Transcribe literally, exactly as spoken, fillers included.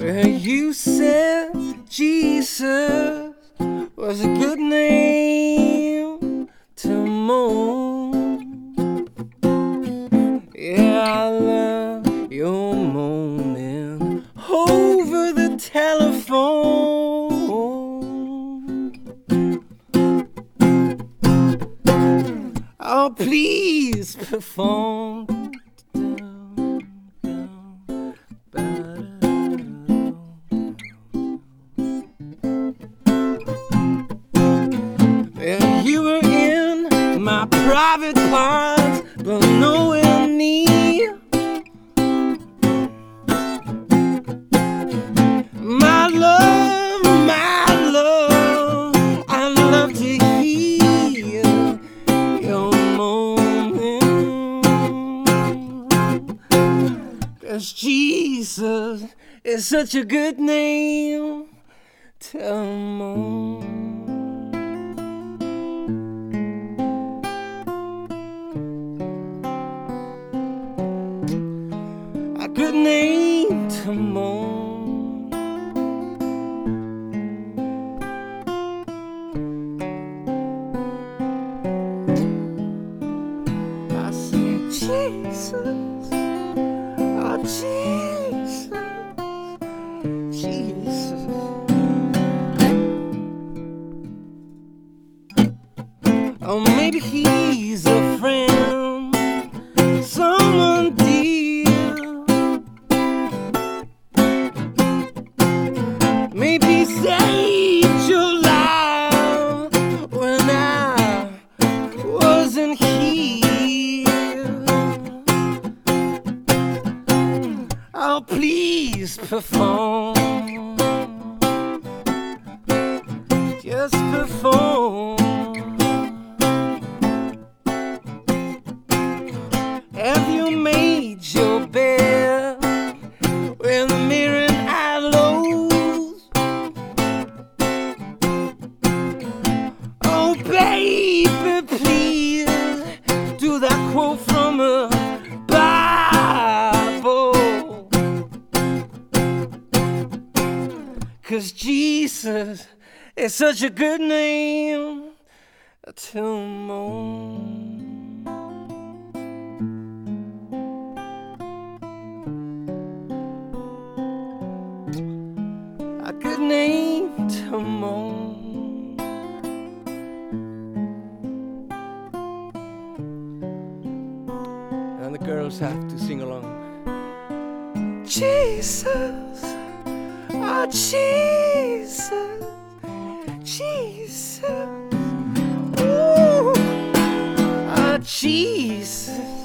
Well, you said Jesus was a good name to moan. Yeah, I love your moaning over the telephone. Oh, please perform. Well, you were in my private parts, but nowhere near my love, my love. I love to hear your moaning, 'cause Jesus is such a good name to moan. A good name to moan. I said, Jesus, oh Jesus, Jesus. Oh, maybe he's a friend, someone dear. Maybe saved your life when I wasn't here. Oh, please perform. Just perform. Have you made your bed with the mirror and eye lows? Oh, baby, please do that quote from a Bible, 'cause Jesus is such a good name to moan. A good name to moan. And the girls have to sing along. Jesus, oh Jesus, Jesus, ooh, oh Jesus.